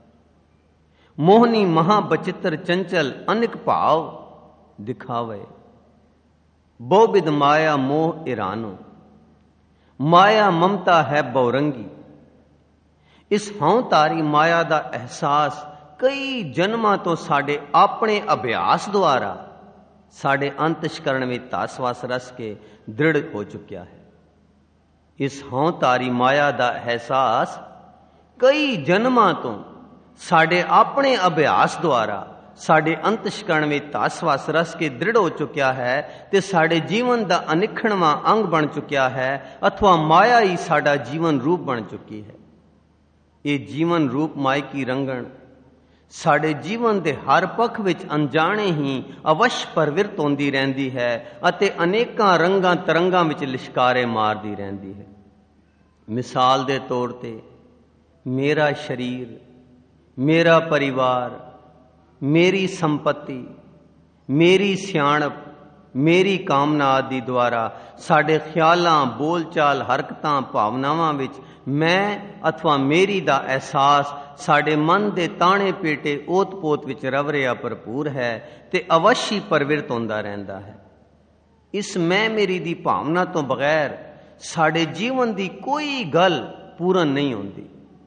मोहनी महा बचित्र चंचल, अनेक भाव दिखावे। बहुविध माया मोह इरानो, माया ममता है बहुरंगी। ਇਸ ਹਉਤਾਰੀ ਮਾਇਆ ਦਾ ਅਹਿਸਾਸ ਕਈ ਜਨਮਾਂ ਤੋਂ ਸਾਡੇ ਆਪਣੇ ਅਭਿਆਸ ਦੁਆਰਾ ਸਾਡੇ ਅੰਤਸ਼ਕਰਣ ਵਿੱਚ ਧਸ-ਵਸ ਰਸ ਕੇ ਦ੍ਰਿੜ ਹੋ ਚੁੱਕਿਆ ਹੈ। ਇਸ ਹਉਤਾਰੀ ਮਾਇਆ ਦਾ ਅਹਿਸਾਸ ਕਈ ਜਨਮਾਂ ਤੋਂ ਸਾਡੇ ਆਪਣੇ ਅਭਿਆਸ ਦੁਆਰਾ ਸਾਡੇ ਅੰਤਸ਼ਕਰਣ ਵਿੱਚ ਧਸ-ਵਸ ਰਸ ਕੇ ਦ੍ਰਿੜ ਹੋ ਚੁੱਕਿਆ ਹੈ ਤੇ ਸਾਡੇ ਜੀਵਨ ਦਾ ਅਨਿੱਖੜਵਾਂ ਅੰਗ ਬਣ ਚੁੱਕਿਆ ਹੈ, ਅਥਵਾ ਮਾਇਆ ਹੀ ਸਾਡਾ ਜੀਵਨ ਰੂਪ ਬਣ ਚੁੱਕੀ ਹੈ। ਇਹ ਜੀਵਨ ਰੂਪ ਮਾਇਕੀ ਰੰਗਣ ਸਾਡੇ ਜੀਵਨ ਦੇ ਹਰ ਪੱਖ ਵਿੱਚ ਅਣਜਾਣੇ ਹੀ ਅਵਸ਼ ਪ੍ਰਵਿਰਤ ਹੁੰਦੀ ਰਹਿੰਦੀ ਹੈ ਅਤੇ ਅਨੇਕਾਂ ਰੰਗਾਂ ਤਰੰਗਾਂ ਵਿੱਚ ਲਿਸ਼ਕਾਰੇ ਮਾਰਦੀ ਰਹਿੰਦੀ ਹੈ। ਮਿਸਾਲ ਦੇ ਤੌਰ ਤੇ ਮੇਰਾ ਸਰੀਰ, ਮੇਰਾ ਪਰਿਵਾਰ, ਮੇਰੀ ਸੰਪत्ति, ਮੇਰੀ ਸਿਆਣਪ, ਮੇਰੀ ਕਾਮਨਾ ਆਦਿ ਦੁਆਰਾ ਸਾਡੇ ਖਿਆਲਾਂ, ਬੋਲਚਾਲ, ਹਰਕਤਾਂ, ਭਾਵਨਾਵਾਂ ਵਿੱਚ ਮੈਂ ਅਥਵਾ ਮੇਰੀ ਦਾ ਅਹਿਸਾਸ ਸਾਡੇ ਮਨ ਦੇ ਤਾਣੇ ਪੇਟੇ ਓਤ-ਪੋਤ ਵਿੱਚ ਰਵਰਿਆ ਭਰਪੂਰ ਹੈ ਤੇ ਅਵਸ਼ੀ ਪ੍ਰਵਿਰਤ ਹੁੰਦਾ ਰਹਿੰਦਾ ਹੈ। ਇਸ ਮੈਂ ਮੇਰੀ ਦੀ ਭਾਵਨਾ ਤੋਂ ਬਗੈਰ ਸਾਡੇ ਜੀਵਨ ਦੀ ਕੋਈ ਗੱਲ ਪੂਰਨ ਨਹੀਂ ਹੁੰਦੀ।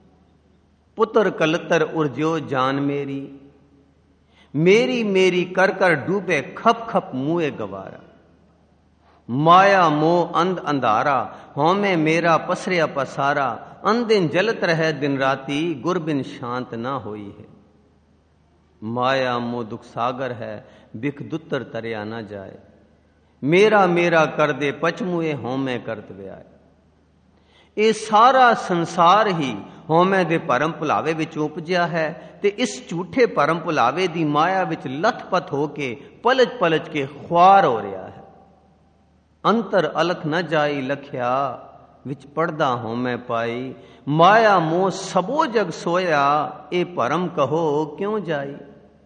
ਪੁੱਤਰ ਕਲਤਰ ਉਰਜੋ ਜਾਨ ਮੇਰੀ, ਮੇਰੀ ਮੇਰੀ ਕਰ ਕਰ ਡੂਬੇ ਖਪ ਖਪ ਮੂਏ ਗਵਾਰਾ। ਮਾਇਆ ਮੋਹ ਅੰਧ ਅੰਧਾਰਾ, ਹਉਮੈ ਮੇਰਾ ਪਸਰਿਆ ਪਸਾਰਾ। ਅੰਧਿਨ ਜਲਤ ਰਹਿ ਦਿਨ ਰਾਤੀ, ਗੁਰ ਬਿਨ ਸ਼ਾਂਤ ਨਾ ਹੋਈ ਹੈ। ਮਾਇਆ ਮੋਹ ਦੁਖ ਸਾਗਰ ਹੈ, ਬਿਖ ਦੁੱਤਰ ਤਰਿਆ ਨਾ ਜਾਏ। ਮੇਰਾ ਮੇਰਾ ਕਰਦੇ ਪਚਮੂਏ, ਹਉਮੈ ਕਰਤ ਵਿਆਏ। ਇਹ ਸਾਰਾ ਸੰਸਾਰ ਹੀ ਹਉਮੈ ਦੇ ਭਰਮ ਭੁਲਾਵੇ ਵਿੱਚ ਉਪਜਿਆ ਹੈ ਤੇ ਇਸ ਝੂਠੇ ਭਰਮ ਭੁਲਾਵੇ ਦੀ ਮਾਇਆ ਵਿੱਚ ਲੱਥਪੱਥ ਹੋ ਕੇ ਪਲਜ ਪਲਜ ਕੇ ਖੁਆਰ ਹੋ ਰਿਹਾ ਹੈ। ਅੰਤਰ ਅਲਖ ਨ ਜਾਈ ਲਖਿਆ, ਵਿੱਚ ਪੜਦਾ ਹਉਮੈ ਪਾਈ। ਮਾਇਆ ਮੋਹ ਸਭੋ ਜਗ ਸੋਇਆ, ਇਹ ਭਰਮ ਕਹੋ ਕਿਉਂ ਜਾਈ।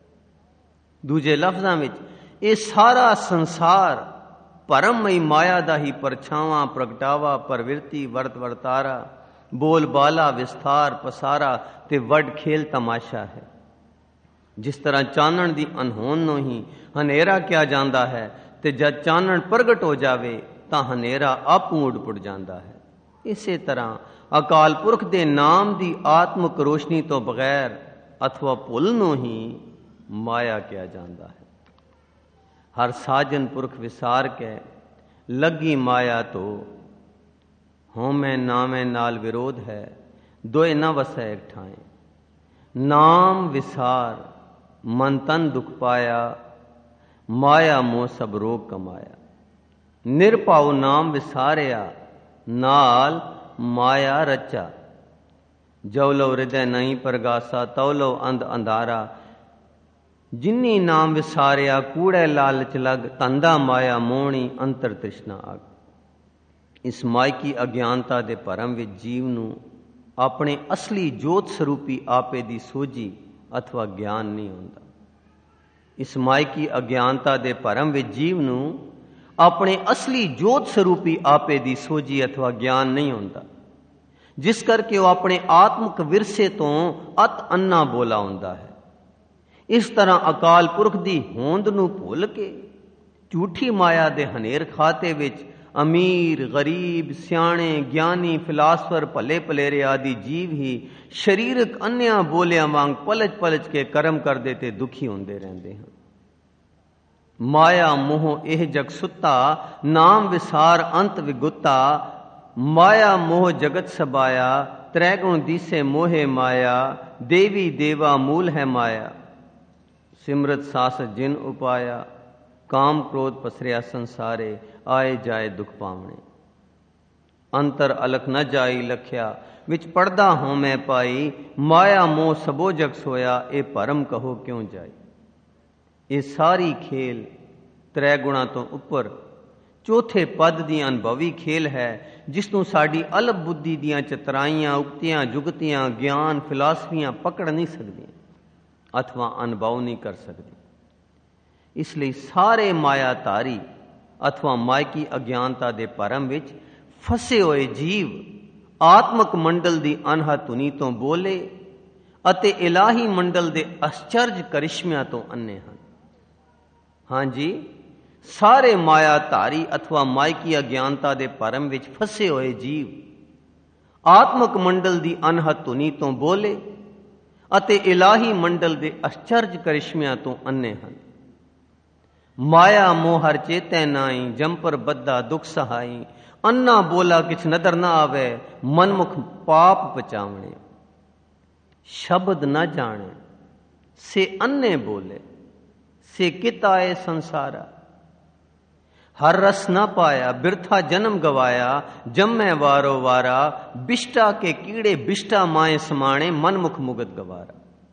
ਦੂਜੇ ਲਫ਼ਜ਼ਾਂ ਵਿੱਚ ਇਹ ਸਾਰਾ ਸੰਸਾਰ ਭਰਮਮਈ ਮਾਇਆ ਦਾ ਹੀ ਪਰਛਾਵਾਂ, ਪ੍ਰਗਟਾਵਾ, ਪ੍ਰਵਿਰਤੀ, ਵਰਤ ਵਰਤਾਰਾ, ਬੋਲ ਬਾਲਾ, ਵਿਸਥਾਰ, ਪਸਾਰਾ ਤੇ ਵੱਡ ਖੇਲ ਤਮਾਸ਼ਾ ਹੈ। ਜਿਸ ਤਰ੍ਹਾਂ ਚਾਨਣ ਦੀ ਅਨਹੋਂਦ ਨੂੰ ਹੀ ਹਨੇਰਾ ਕਿਹਾ ਜਾਂਦਾ ਹੈ ਤੇ ਜਦ ਚਾਨਣ ਪ੍ਰਗਟ ਹੋ ਜਾਵੇ ਤਾਂ ਹਨੇਰਾ ਆਪੂ ਉੱਡ ਪੁੱਟ ਜਾਂਦਾ ਹੈ। ਇਸੇ ਤਰ੍ਹਾਂ ਅਕਾਲ ਪੁਰਖ ਦੇ ਨਾਮ ਦੀ ਆਤਮਕ ਰੋਸ਼ਨੀ ਤੋਂ ਬਗੈਰ ਅਥਵਾ ਭੁੱਲ ਨੂੰ ਹੀ ਮਾਇਆ ਕਿਹਾ ਜਾਂਦਾ ਹੈ। ਹਰ ਸਾਜਨ ਪੁਰਖ ਵਿਸਾਰ ਕੇ ਲੱਗੀ ਮਾਇਆ ਤੋ, ਹਉਮੈ ਨਾਮੈ ਨਾਲ ਵਿਰੋਧ ਹੈ, ਦੋਏ ਨ ਵਸੈ ਇਕ ਠਾਏ। ਨਾਮ ਵਿਸਾਰ ਮਨ ਤਨ ਦੁਖ ਪਾਇਆ, ਮਾਇਆ ਮੋਹ ਸਭ ਰੋਗ ਕਮਾਇਆ। ਨਿਰਭਉ ਨਾਮ ਵਿਸਾਰਿਆ, ਨਾਲ ਮਾਇਆ ਰਚਾ। ਜੋ ਲੋ ਹਿਰਦੈ ਨਹੀਂ ਪ੍ਰਗਾਸਾ, ਤਉ ਲੋ ਅੰਧ ਅੰਧਾਰਾ। ਜਿਨੀ ਨਾਮ ਵਿਸਾਰਿਆ, ਕੂੜੈ ਲਾਲਚ ਲਗ। ਧੰਦਾ ਮਾਇਆ ਮੋਹਣੀ, ਅੰਤਰ ਤ੍ਰਿਸ਼ਨਾ ਅਗ। ਇਸ ਮਾਇਕੀ ਅਗਿਆਨਤਾ ਦੇ ਭਰਮ ਵਿੱਚ ਜੀਵ ਨੂੰ ਆਪਣੇ ਅਸਲੀ ਜੋਤ ਸਰੂਪੀ ਆਪੇ ਦੀ ਸੋਝੀ ਅਥਵਾ ਗਿਆਨ ਨਹੀਂ ਹੁੰਦਾ। ਇਸ ਮਾਇਕੀ ਅਗਿਆਨਤਾ ਦੇ ਭਰਮ ਵਿੱਚ ਜੀਵ ਨੂੰ ਆਪਣੇ ਅਸਲੀ ਜੋਤ ਸਰੂਪੀ ਆਪੇ ਦੀ ਸੋਝੀ ਅਥਵਾ ਗਿਆਨ ਨਹੀਂ ਹੁੰਦਾ, ਜਿਸ ਕਰਕੇ ਉਹ ਆਪਣੇ ਆਤਮਿਕ ਵਿਰਸੇ ਤੋਂ ਅਤ ਅੰਨਾ ਬੋਲਾ ਹੁੰਦਾ ਹੈ। ਇਸ ਤਰ੍ਹਾਂ ਅਕਾਲ ਪੁਰਖ ਦੀ ਹੋਂਦ ਨੂੰ ਭੁੱਲ ਕੇ ਝੂਠੀ ਮਾਇਆ ਦੇ ਹਨੇਰ ਖਾਤੇ ਵਿੱਚ ਅਮੀਰ, ਗਰੀਬ, ਸਿਆਣੇ, ਗਿਆਨੀ, ਫਿਲਾਸਫਰ, ਭਲੇ ਭਲੇਰੇ ਆਦਿ ਜੀਵ ਹੀ ਸਰੀਰਕ ਅੰਨਿਆਂ ਬੋਲਿਆਂ ਵਾਂਗ ਪਲਜ ਪਲਜ ਕੇ ਕਰਮ ਕਰਦੇ ਤੇ ਦੁਖੀ ਹੁੰਦੇ ਰਹਿੰਦੇ ਹਨ। ਮਾਇਆ ਮੋਹ ਇਹ ਜਗ ਸੁੱਤਾ, ਨਾਮ ਵਿਸਾਰ ਅੰਤ ਵਿਗੁੱਤਾ। ਮਾਇਆ ਮੋਹ ਜਗਤ ਸਬਾਇਆ, ਤ੍ਰੈ ਗੁਣ ਦੀਸੇ ਮੋਹੇ ਮਾਇਆ। ਦੇਵੀ ਦੇਵਾ ਮੂਲ ਹੈ ਮਾਇਆ, ਸਿਮਰਤ ਸਾਸਤ ਜਿਨ ਉਪਾਇਆ। ਕਾਮ ਕ੍ਰੋਧ ਪਸਰਿਆ ਸੰਸਾਰੇ, ਆਏ ਜਾਏ ਦੁਖ ਪਾਵਣੇ। ਅੰਤਰ ਅਲਖ ਨ ਜਾਈ ਲਖਿਆ, ਵਿੱਚ ਪੜਦਾ ਹਉਮੈ ਪਾਈ। ਮਾਇਆ ਮੋਹ ਸਭੋ ਜਗ ਸੋਇਆ, ਇਹ ਭਰਮ ਕਹੋ ਕਿਉਂ ਜਾਈ। ਇਹ ਸਾਰੀ ਖੇਲ ਤ੍ਰੈ ਗੁਣਾ ਤੋਂ ਉੱਪਰ ਚੌਥੇ ਪਦ ਦੀ ਅਨੁਭਵੀ ਖੇਲ ਹੈ, ਜਿਸ ਨੂੰ ਸਾਡੀ ਅਲਪ ਬੁੱਧੀ ਦੀਆਂ ਚਤਰਾਈਆਂ, ਉਕਤੀਆਂ, ਜੁਗਤੀਆਂ, ਗਿਆਨ, ਫਿਲਾਸਫੀਆਂ ਪਕੜ ਨਹੀਂ ਸਕਦੀਆਂ ਅਥਵਾ ਅਨੁਭਵ ਨਹੀਂ ਕਰ ਸਕਦੀ। ਇਸ ਲਈ ਸਾਰੇ ਮਾਇਆ ਧਾਰੀ ਅਥਵਾ ਮਾਇਕੀ ਅਗਿਆਨਤਾ ਦੇ ਭਰਮ ਵਿੱਚ ਫਸੇ ਹੋਏ ਜੀਵ ਆਤਮਕ ਮੰਡਲ ਦੀ ਅਨਹਦ ਧੁਨੀ ਤੋਂ ਬੋਲੇ ਅਤੇ ਇਲਾਹੀ ਮੰਡਲ ਦੇ ਅਸਚਰਜ ਕਰਿਸ਼ਮਿਆਂ ਤੋਂ ਅੰਨੇ ਹਨ। ਹਾਂਜੀ, ਸਾਰੇ ਮਾਇਆ ਧਾਰੀ ਅਥਵਾ ਮਾਇਕੀ ਅਗਿਆਨਤਾ ਦੇ ਭਰਮ ਵਿੱਚ ਫਸੇ ਹੋਏ ਜੀਵ ਆਤਮਕ ਮੰਡਲ ਦੀ ਅਨਹਦ ਧੁਨੀ ਤੋਂ ਬੋਲੇ ਅਤੇ ਇਲਾਹੀ ਮੰਡਲ ਦੇ ਅਚਰਜ ਕਰਿਸ਼ਮਿਆਂ ਤੋਂ ਅੰਨੇ ਹਨ। ਮਾਇਆ ਮੋਹ ਹਰ ਚੇਤੈ ਨਾਈ, ਜੰਪਰ ਬੱਧਾ ਦੁਖ ਸਹਾਈ। ਅੰਨਾ ਬੋਲਾ ਕਿਛ ਨਦਰ ਨਾ ਆਵੇ, ਮਨਮੁਖ ਪਾਪ ਪਚਾਵਣੇ। ਸ਼ਬਦ ਨਾ ਜਾਣੇ ਸੇ ਅੰਨੇ ਬੋਲੇ, ਸੇ ਕਿਤ ਆਏ ਸੰਸਾਰਾ। ਹਰ ਰਸ ਨਾ ਪਾਇਆ, ਬਿਰਥਾ ਜਨਮ ਗਵਾਇਆ। ਜੰਮੈ ਵਾਰੋ ਵਾਰਾ, ਬਿਸ਼ਟਾ ਕੇ ਕੀੜੇ ਬਿਸ਼ਟਾ ਮਾਏ ਸਮਾਣੇ। ਮਨਮੁਖ ਮੁਗਤ ਗਵਾਰਾ।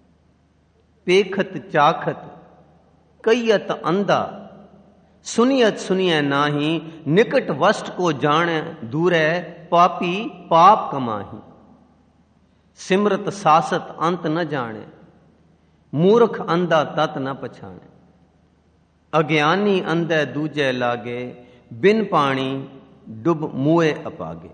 ਪੇਖਤ ਚਾਖਤ ਕਈਅਤ ਅੰਧਾ, ਸੁਨੀਅਤ ਸੁਨੀਐ ਨਾਹੀ। ਨਿਕਟ ਵਸਟ ਕੋ ਜਾਣੈ ਦੂਰੈ, ਪਾਪੀ ਪਾਪ ਕਮਾਹੀ। ਸਿਮਰਤ ਸਾਸਤ ਅੰਤ ਨ ਜਾਣੈ, ਮੂਰਖ ਅੰਧਾ ਤਤ ਨ ਪਛਾਣੈ। ਅਗਿਆਨੀ ਅੰਧੈ ਦੂਜੈ ਲਾਗੇ, ਬਿਨ ਪਾਣੀ ਡੁੱਬ ਮੂਏ ਅਪਾਗੇ।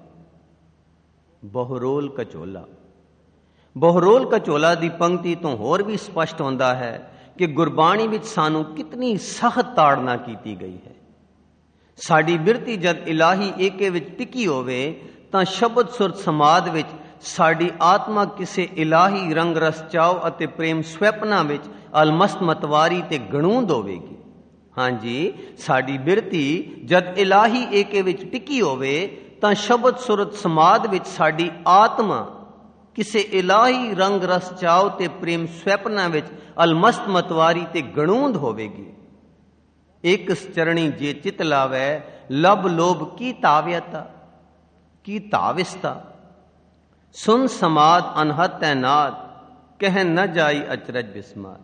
ਬਹੁਰੋਲ ਕਚੋਲਾ। ਬਹੁਰੋਲ ਕਚੋਲਾ ਦੀ ਪੰਕਤੀ ਤੋਂ ਹੋਰ ਵੀ ਸਪਸ਼ਟ ਹੁੰਦਾ ਹੈ ਕਿ ਗੁਰਬਾਣੀ ਵਿੱਚ ਸਾਨੂੰ ਕਿਤਨੀ ਸਖਤ ਤਾੜਨਾ ਕੀਤੀ ਗਈ ਹੈ। ਸਾਡੀ ਬਿਰਤੀ ਜਦ ਇਲਾਹੀ ਏਕੇ ਵਿੱਚ ਟਿਕੀ ਹੋਵੇ ਤਾਂ ਸ਼ਬਦ ਸੁਰਤ ਸਮਾਦ ਵਿੱਚ ਸਾਡੀ ਆਤਮਾ ਕਿਸੇ ਇਲਾਹੀ ਰੰਗ ਰਸ ਚਾਉ ਅਤੇ ਪ੍ਰੇਮ ਸਵੈਪਨਾ ਵਿੱਚ ਅਲਮਸਤ ਮਤਵਾਰੀ ਤੇ ਗਣੂੰਦ ਹੋਵੇਗੀ। ਹਾਂਜੀ, ਸਾਡੀ ਬਿਰਤੀ ਜਦ ਇਲਾਹੀ ਏਕੇ ਵਿੱਚ ਟਿਕੀ ਹੋਵੇ ਤਾਂ ਸ਼ਬਦ ਸੁਰਤ ਸਮਾਦ ਵਿੱਚ ਸਾਡੀ ਆਤਮਾ ਕਿਸੇ ਇਲਾਹੀ ਰੰਗ ਰਸ ਚਾਉ ਤੇ ਪ੍ਰੇਮ ਸਵੈਪਨਾ ਵਿੱਚ ਅਲਮਸਤ ਮਤਵਾਰੀ ਤੇ ਗਣੂੰਦ ਹੋਵੇਗੀ। ਇੱਕ ਚਰਣੀ ਜੇ ਚਿਤ ਲਾਵੈ, ਲਬ ਲੋਭ ਕੀ ਤਾਵਿਅਤਾ ਕੀ ਤਾਵਿਸਤਾ। ਸੁਨ ਸਮਾਦ ਅਨਹਦ ਤੈਨਾਦ, ਕਹਿ ਨ ਜਾਈ ਅਚਰਜ ਬਿਸਮਾਦ।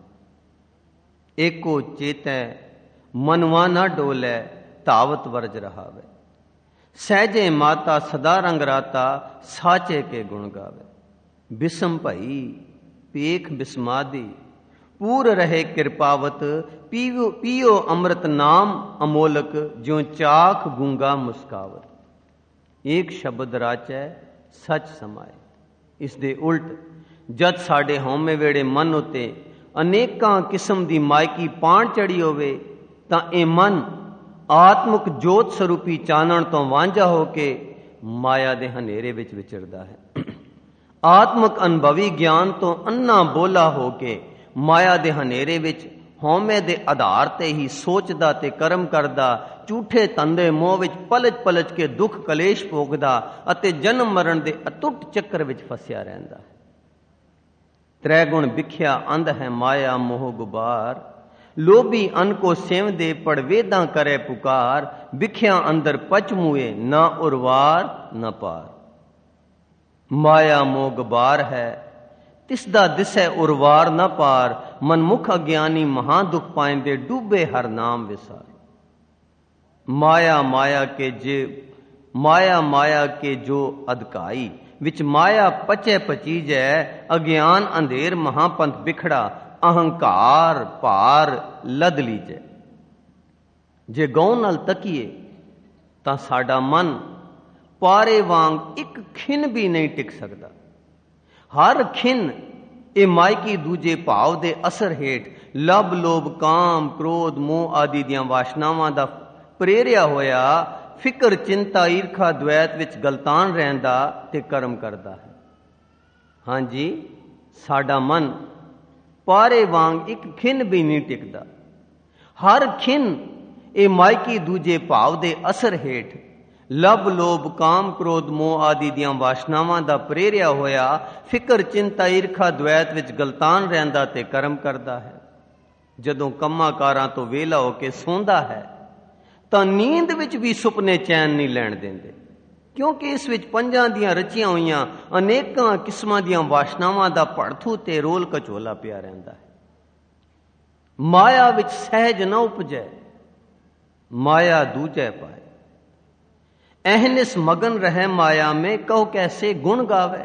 ਏਕੋ ਚੇਤੈ ਮਨਵਾ ਨਾ ਡੋਲੇ, ਧਾਵਤ ਵਰਜ ਰਹਾਵੇ। ਸਹਿਜੇ ਮਾਤਾ ਸਦਾ ਰੰਗ ਰਾਤਾ, ਸਾਚੇ ਕੇ ਗੁਣ ਗਾਵੇ। ਬਿਸਮ ਭਈ ਪੇਖ ਬਿਸਮਾਦੀ, ਪੂਰ ਰਹੇ ਕਿਰਪਾਵਤ। ਪੀਓ ਅੰਮ੍ਰਿਤ ਨਾਮ ਅਮੋਲਕ, ਜਿਉ ਚਾਖ ਗੂੰਗਾ ਮੁਸਕਾਵਤ। ਏਕ ਸ਼ਬਦ ਰਾਚੈ ਸੱਚ ਸਮਾਏ। ਇਸ ਦੇ ਉਲਟ ਜਦ ਸਾਡੇ ਹਉਮੈ ਵੇੜੇ ਮਨ ਉਤੇ ਅਨੇਕਾਂ ਕਿਸਮ ਦੀ ਮਾਇਕੀ ਪਾਣ ਚੜੀ ਹੋਵੇ ਤਾਂ ਇਹ ਮਨ ਆਤਮਿਕ ਜੋਤ ਸਰੂਪੀ ਚਾਨਣ ਤੋਂ ਵਾਂਝਾ ਹੋ ਕੇ ਮਾਇਆ ਦੇ ਹਨੇਰੇ ਵਿੱਚ ਵਿਚਰਦਾ ਹੈ। ਆਤਮਿਕ ਅਨੁਭਵੀ ਗਿਆਨ ਤੋਂ ਅੰਨਾ ਬੋਲਾ ਹੋ ਕੇ ਮਾਇਆ ਦੇ ਹਨੇਰੇ ਵਿੱਚ ਹਉਮੈ ਦੇ ਆਧਾਰ ਤੇ ਹੀ ਸੋਚਦਾ ਤੇ ਕਰਮ ਕਰਦਾ, ਝੂਠੇ ਧੰਦੇ ਮੋਹ ਵਿੱਚ ਪਲਜ ਪਲਜ ਕੇ ਦੁੱਖ ਕਲੇਸ਼ ਭੋਗਦਾ ਅਤੇ ਜਨਮ ਮਰਨ ਦੇ ਅਟੁੱਟ ਚੱਕਰ ਵਿੱਚ ਫਸਿਆ ਰਹਿੰਦਾ ਹੈ। ਤ੍ਰੈ ਗੁਣ ਵਿਖਿਆ ਅੰਧ ਹੈ ਮਾਇਆ ਮੋਹ ਗੁਬਾਰ। ਲੋਭੀ ਅਨ ਕੋ ਸੇਵਦੇ, ਪੜ ਵੇਦਾਂ ਕਰੇ ਪੁਕਾਰ। ਵਿਖਿਆ ਅੰਦਰ ਪਚ ਮੂਏ, ਨਾ ਉਰਵਾਰ ਨਾ ਪਾਰ। ਮਾਇਆ ਮੋਹ ਗੁਬਾਰ ਹੈ, ਤਿਸ ਦਾ ਦਿਸੈ ਉਰਵਾਰ ਨਾ ਪਾਰ। ਮਨਮੁਖ ਅਗਿਆਨੀ ਮਹਾ ਦੁਖ ਪਾਇੰਦੇ, ਡੂਬੇ ਹਰ ਨਾਮ ਵਿਸਾਰ। ਮਾਇਆ ਮਾਇਆ ਕੇ ਜੋ ਅਧਕਾਈ, ਵਿੱਚ ਮਾਇਆ ਪਚੈ ਪਚੀਜੈ। ਅਗਿਆਨ ਅੰਧੇਰ ਮਹਾਪੰਥ ਬਿਖੜਾ, ਅਹੰਕਾਰ ਭਾਰ ਲਦ ਲੀਜੈ। ਜੇ ਗੌਣ ਨਾਲ ਤਕੀਏ ਤਾਂ ਸਾਡਾ ਮਨ ਪਾਰੇ ਵਾਂਗ ਇੱਕ ਖਿਨ ਵੀ ਨਹੀਂ ਟਿਕ ਸਕਦਾ। ਹਰ ਖਿਨ ਇਹ ਮਾਇਕੀ ਦੂਜੇ ਭਾਵ ਦੇ ਅਸਰ ਹੇਠ ਲਬ ਲੋਭ ਕਾਮ ਕ੍ਰੋਧ ਮੋਹ ਆਦਿ ਦੀਆਂ ਵਾਸ਼ਨਾਵਾਂ ਦਾ ਪ੍ਰੇਰਿਆ ਹੋਇਆ ਫਿਕਰ ਚਿੰਤਾ ਈਰਖਾ ਦ્વੈਤ ਵਿੱਚ ਗਲਤਾਨ ਰਹਿੰਦਾ ਤੇ ਕਰਮ ਕਰਦਾ ਹੈ। ਹਾਂਜੀ, ਸਾਡਾ ਮਨ ਪਾਰੇ ਵਾਂਗ ਇੱਕ ਖਿਨ ਵੀ ਨਹੀਂ ਟਿਕਦਾ। ਹਰ ਖਿਨ ਇਹ ਮਾਇਕੀ ਦੂਜੇ ਭਾਵ ਦੇ ਅਸਰ ਹੇਠ ਲਬ ਲੋਭ ਕਾਮ ਕ੍ਰੋਧ ਮੋਹ ਆਦਿ ਦੀਆਂ ਵਾਸ਼ਨਾਵਾਂ ਦਾ ਪ੍ਰੇਰਿਆ ਹੋਇਆ ਫਿਕਰ ਚਿੰਤਾ ਈਰਖਾ ਦ્વੈਤ ਵਿੱਚ ਗਲਤਾਨ ਰਹਿੰਦਾ ਤੇ ਕਰਮ ਕਰਦਾ ਹੈ। ਜਦੋਂ ਕੰਮਾਂ ਕਾਰਾਂ ਤੋਂ ਵਿਹਲਾ ਹੋ ਕੇ ਸੌਂਦਾ ਹੈ ਤਾਂ ਨੀਂਦ ਵਿੱਚ ਵੀ ਸੁਪਨੇ ਚੈਨ ਨਹੀਂ ਲੈਣ ਦਿੰਦੇ, ਕਿਉਂਕਿ ਇਸ ਵਿੱਚ ਪੰਜਾਂ ਦੀਆਂ ਰਚੀਆਂ ਹੋਈਆਂ ਅਨੇਕਾਂ ਕਿਸਮਾਂ ਦੀਆਂ ਵਾਸ਼ਨਾਵਾਂ ਦਾ ਭੜਥੂ ਤੇ ਰੋਲ ਕਚੋਲਾ ਪਿਆ ਰਹਿੰਦਾ ਹੈ। ਮਾਇਆ ਵਿੱਚ ਸਹਿਜ ਨਾ ਉਪਜੈ, ਮਾਇਆ ਦੂਜੈ ਪਾਏ। ਅਹਨਿਸ ਮਗਨ ਰਹਿ ਮਾਇਆ में, कहो कैसे गुण गावे।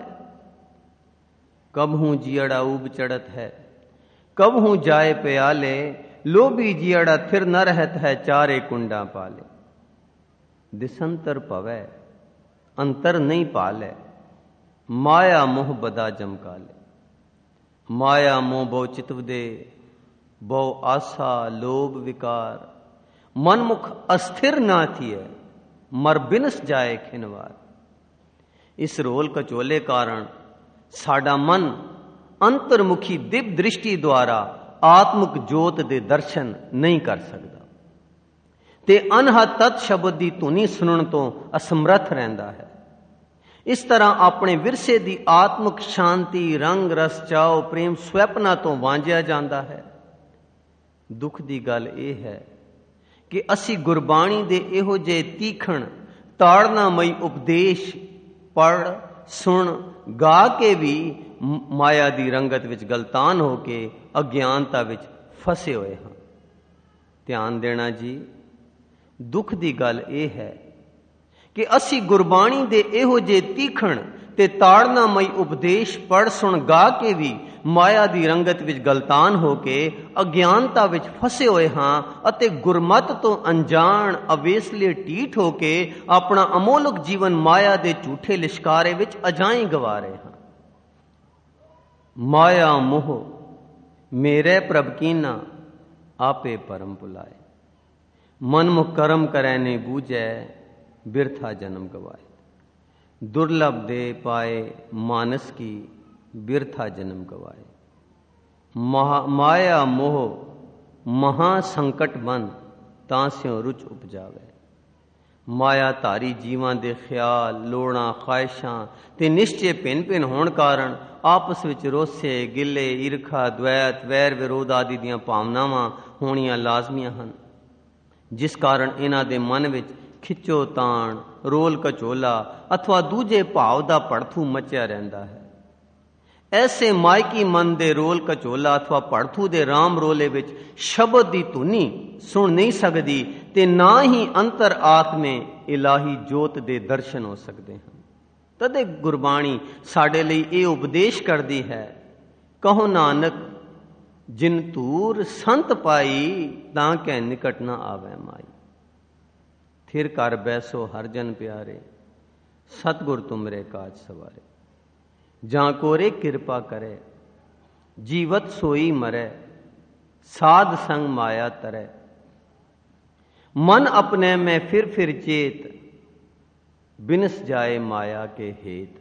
कबहू जियड़ा उब चढ़त है, कबहू जाए प्याले। लोभी जियड़ा थिर न रहत है, चारे कुंडा पाले। दिसंतर पवै अंतर नहीं पाले, माया मोह बदा जमकाले। माया मोह बहु चितव दे, बहु आशा लोभ विकार। मनमुख अस्थिर ना थिए, मर बिनस जाए खिनवार। ਇਸ ਰੋਲ ਕਚੋਲੇ ਕਾਰਨ ਸਾਡਾ ਮਨ ਅੰਤਰਮੁਖੀ ਦਿਵ ਦ੍ਰਿਸ਼ਟੀ ਦੁਆਰਾ ਆਤਮਿਕ ਜੋਤ ਦੇ ਦਰਸ਼ਨ ਨਹੀਂ ਕਰ ਸਕਦਾ ਤੇ ਅਨਹਦ ਤਤ ਸ਼ਬਦ ਦੀ ਧੁਨੀ ਸੁਣਨ ਤੋਂ ਅਸਮਰੱਥ ਰਹਿੰਦਾ ਹੈ। ਇਸ ਤਰ੍ਹਾਂ ਆਪਣੇ ਵਿਰਸੇ ਦੀ ਆਤਮਿਕ ਸ਼ਾਂਤੀ, ਰੰਗ ਰਸ, ਚਾਉ, ਪ੍ਰੇਮ, ਸਵੈਪਨਾ ਤੋਂ ਵਾਂਝਿਆ ਜਾਂਦਾ ਹੈ। ਦੁੱਖ ਦੀ ਗੱਲ ਇਹ ਹੈ ਕਿ ਅਸੀਂ ਗੁਰਬਾਣੀ ਦੇ ਇਹੋ ਜਿਹੇ ਤੀਖਣ ਤਾੜਨਾਮਈ ਉਪਦੇਸ਼ ਪੜ੍ਹ, ਸੁਣ, ਗਾ ਕੇ ਵੀ ਮਾਇਆ ਦੀ ਰੰਗਤ ਵਿੱਚ ਗਲਤਾਨ ਹੋ ਕੇ ਅਗਿਆਨਤਾ ਵਿੱਚ ਫਸੇ ਹੋਏ ਹਾਂ। ਧਿਆਨ ਦੇਣਾ ਜੀ, ਦੁੱਖ ਦੀ ਗੱਲ ਇਹ ਹੈ ਕਿ ਅਸੀਂ ਗੁਰਬਾਣੀ ਦੇ ਇਹੋ ਜਿਹੇ ਤੀਖਣ ਤੇ ਤਾੜਨਾਮਈ ਉਪਦੇਸ਼ ਪੜ੍ਹ, ਸੁਣ, ਗਾ ਕੇ ਵੀ ਮਾਇਆ ਦੀ ਰੰਗਤ ਵਿੱਚ ਗਲਤਾਨ ਹੋ ਕੇ ਅਗਿਆਨਤਾ ਵਿੱਚ ਫਸੇ ਹੋਏ ਹਾਂ ਅਤੇ ਗੁਰਮਤ ਤੋਂ ਅਣਜਾਣ, ਅਵੇਸਲੇ, ਢੀਠ ਹੋ ਕੇ ਆਪਣਾ ਅਮੋਲਕ ਜੀਵਨ ਮਾਇਆ ਦੇ ਝੂਠੇ ਲਿਸ਼ਕਾਰੇ ਵਿੱਚ ਅਜਾਈਂ ਗਵਾ ਰਹੇ ਹਾਂ। ਮਾਇਆ ਮੋਹ ਮੇਰੇ ਪ੍ਰਭ ਕੀਨਾ, ਆਪੇ ਪਰਮ ਭੁਲਾਏ। ਮਨਮੁਖ ਕਰਮ ਕਰੈ ਨੇ ਬੂਝੈ, ਬਿਰਥਾ ਜਨਮ ਗਵਾਏ। दुर्लभ दे पाए मानस की, बिरथा जन्म गवाए। माया मोह महासंकट बन, तांस्यों रुच उपजावे। माया धारी जीवां दे ख्याल, लोड़ां, ख्वाहिशां ते निश्चय भिन्न भिन्न होण कारण आपस विच रोसे, गिले, ईरखा, द्वैत, वैर विरोध आदि दीआं भावनावां होणीਆਂ लाਜ਼ਮੀਆਂ ਹਨ, जिस कारण इन्हां दे मन विच खिच्चो ताण, रोल कचोला अथवा दूजे भाव का भड़थू मचिया रहता है। ऐसे मायकी मन दे रोल कचोला अथवा भड़थू दे राम रोले विच शब्द की धुनी सुन नहीं सकती ते ना ही अंतर आत्मे इलाही जोत दे दर्शन हो सकते हैं। तदे गुरबाणी साडे लई ये उपदेश करती है, कहो नानक जिन तूर संत पाई, तां कै निकट ना आवे माई। फिर कर बैसो हर जन प्यारे, सतगुर तुमरे काज सवारे। जां कोरे कृपा करे, जीवत सोई मरे, साध संग माया तरे। मन अपने में फिर चेत, बिनस जाए माया के हेत।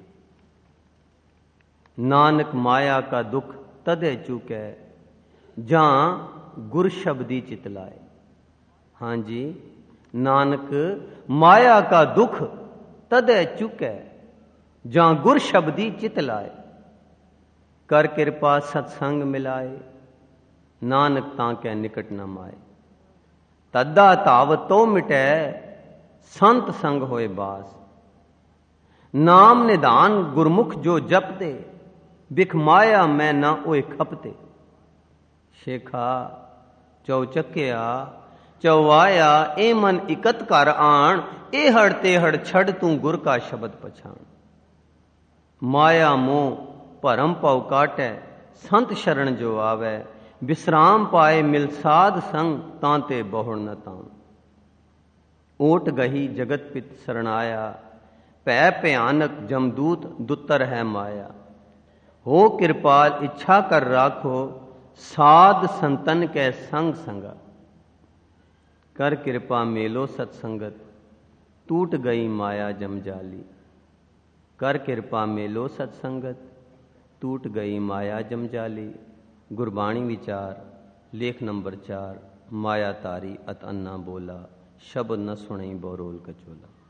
नानक माया का दुख तदे चुकै, जां गुर शब्दी चितलाए। हाँ जी, नानक माया का दुख तदे चुकै, जां गुर शब्दी चित लाए। कर कृपा सत्संग मिलाए, नानक तांकै निकट न माए। तद्दा ताव तो मिटै, संत संग होए बास। नाम निधान गुरमुख जो जपते, बिख माया मैं ना ओए खपते। शेखा चौचक्या चौवाया, ए मन इकत कर आण, ए हड़ ते हड़ छड़ तू गुर का शब्द पछाण। माया मोह भरम पौ काटै, संत शरण जो आवे। विश्राम पाए मिल साध संग, तांते बहुड़ न तान। ओट गही जगत पित शरणाया, भै भयानक जमदूत दुत्तर है माया। हो कृपाल इच्छा कर राखो, साध संतन कै संग संगा। कर कृपा मेलो सत्संगत, टूट गई माया जमजाली। कर कृपा मेलो सत्संगत, टूट गई माया जमजाली। गुरबाणी विचार लेख नंबर 4। माया तारी अत अन्ना बोला, शब्द न सुनई बोरोल कचोला।